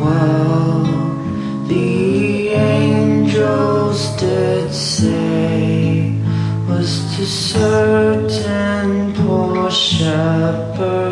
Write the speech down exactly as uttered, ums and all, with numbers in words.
Well, the angels did say was to certain poor shepherd